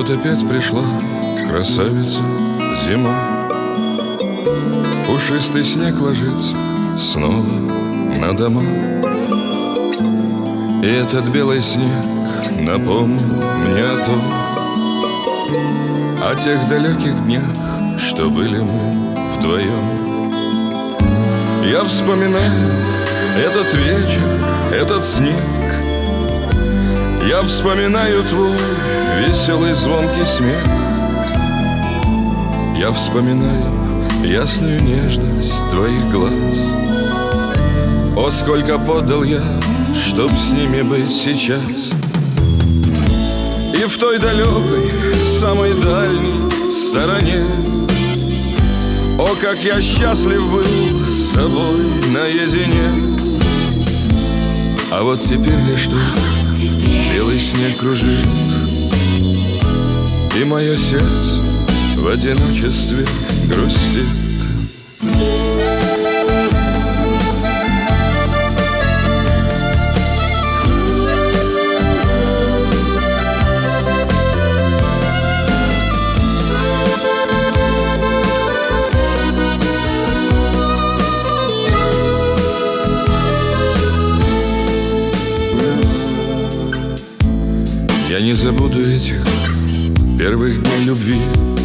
Вот опять пришла красавица зима. Пушистый снег ложится снова на дома. И этот белый снег напомнил мне о том, о тех далеких днях, что были мы вдвоем. Я вспоминаю этот вечер, этот снег. Я вспоминаю твой веселый звонкий смех. Я вспоминаю ясную нежность твоих глаз. О, сколько подал я, чтоб с ними быть сейчас. И в той далекой, самой дальней стороне. О, как я счастлив был с тобой наедине. А вот теперь лишь только белый снег кружит, и мое сердце в одиночестве грустит. Я не забуду этих первых дней любви.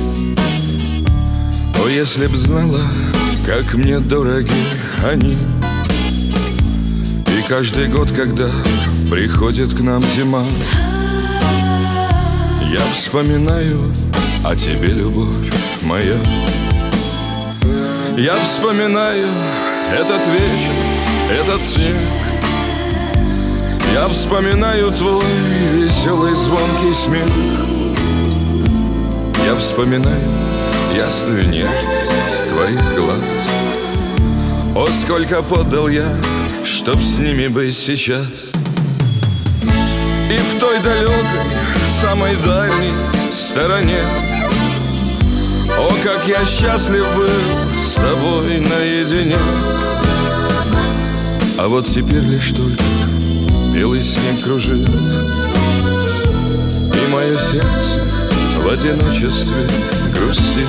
О, если б знала, как мне дороги они. И каждый год, когда приходит к нам зима, я вспоминаю о тебе, любовь моя. Я вспоминаю этот вечер, этот снег. Я вспоминаю твой веселый звонкий смех. Я вспоминаю ясную нежность твоих глаз. О, сколько подал я, чтоб с ними быть сейчас. И в той далекой, самой дальней стороне. О, как я счастлив был с тобой наедине. А вот теперь лишь только белый снег кружит, и мое сердце в одиночестве грустит.